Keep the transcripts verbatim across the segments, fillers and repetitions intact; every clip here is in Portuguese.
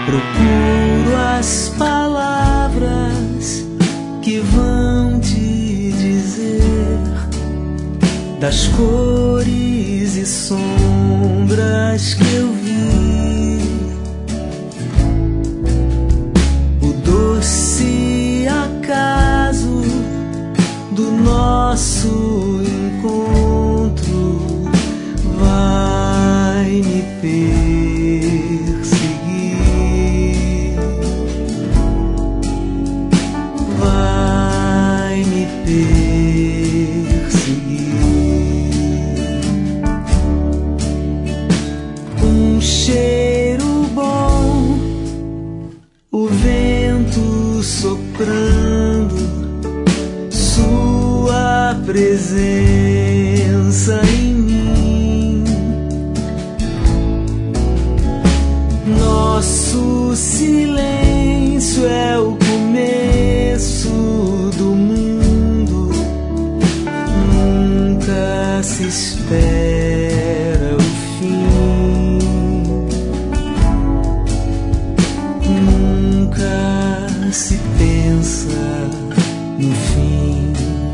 Procuro as palavras que vão te dizer das cores e sombras que eu vi, o doce acaso do nosso encontro vai me perseguir, vai me perseguir. Um cheiro bom, o vento soprando, sua presença em mim, nosso silêncio é o começo do mundo, nunca se espera o fim, nunca se pensa no fim.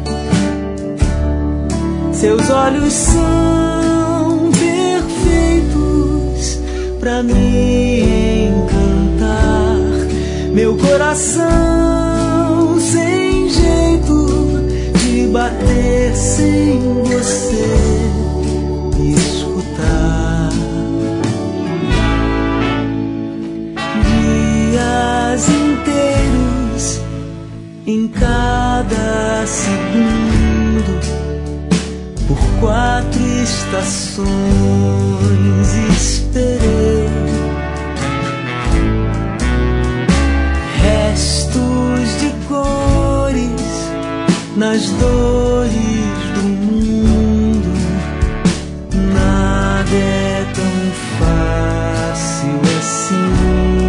Seus olhos são perfeitos pra me encantar, meu coração sem jeito de bater sem você me escutar. Dias inteiros em cada segundo, por quatro estações esperei, restos de cores nas dores do mundo. Nada é tão fácil assim,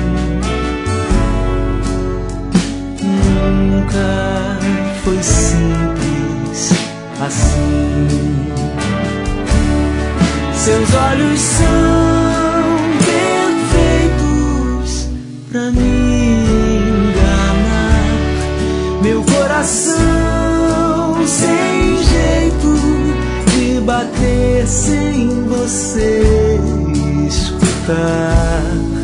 nunca foi simples assim. Seus olhos são perfeitos pra me enganar, meu coração sem jeito de bater sem você escutar.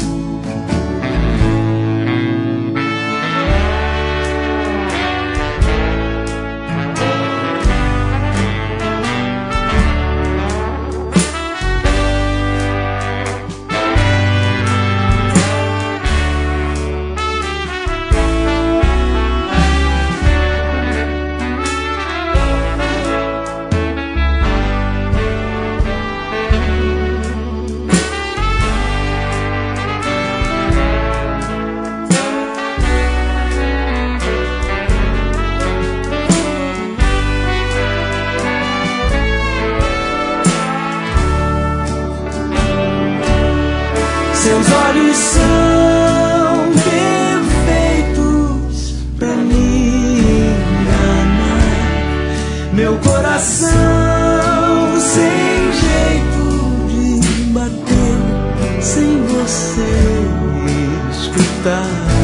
Seus olhos são perfeitos pra me enganar, meu coração sem jeito de bater sem você escutar.